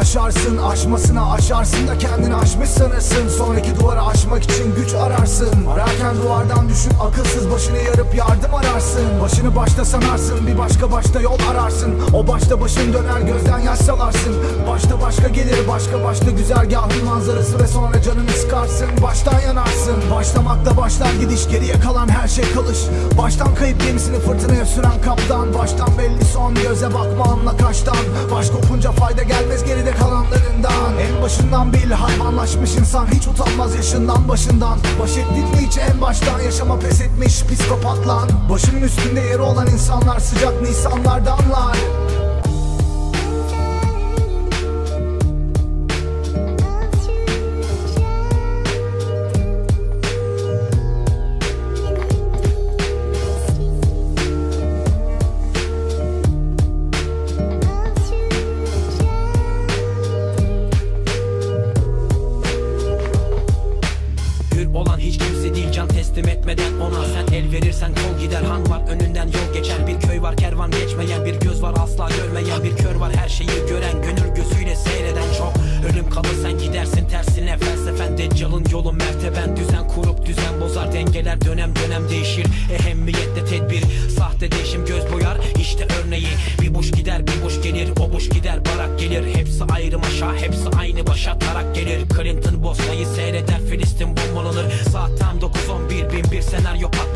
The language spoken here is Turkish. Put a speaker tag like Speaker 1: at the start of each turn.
Speaker 1: aşarsın, aşmasına aşarsın da kendini aşmış sanırsın. Sonraki duvarı aşmak için güç ararsın. Ararken duvardan düşün, akılsız başını yarıp yardım ararsın. Başını başta sanarsın, bir başka yol ararsın. O başta başın döner, gözden yaş salarsın. Başta gelir, başta güzergahın manzarası ve sonra canını sıkarsın. Baştan yanarsın. Başlamakla başlar gidiş, geriye kalan her şey kalış. Baştan kayıp gemisini fırtınaya süren kaptan. Baştan belli son, göze bakma anla kaçtan. Baş kopunca fayda gelmez geride kalanlarından. En başından bil, hayvanlaşmış insan hiç utanmaz yaşından başından. Baş ettin mi hiç en baştan, yaşama pes etmiş psikopatlan. Başının üstünde yeri olan insanlar sıcak nisanlardanlar.
Speaker 2: Olan hiç kimse değil can teslim etmeden ona. Sen el verirsen kol gider, han var önünden yol geçer. Bir köy var kervan geçmeyen, bir göz var asla görmeyen. Bir kör var her şeyi gören, gönül gözüyle seyreden çok. Ölüm kalır sen gidersin tersine, felsefen deccalın yolu merteben. Düzen kurup düzen bozar, dengeler dönem değişir. Ehemmiyette tedbir, sahte değişim göz boyar. İşte örneği, bir buş gider bir buş gelir. O buş gider barak gelir, hepsi ayrı maşa, hepsi aynı başa tarak gelir. Clinton Bosna'yı seyreder, Filistin bombalanır. Saat tam 9:11, bin bir senaryo patlar.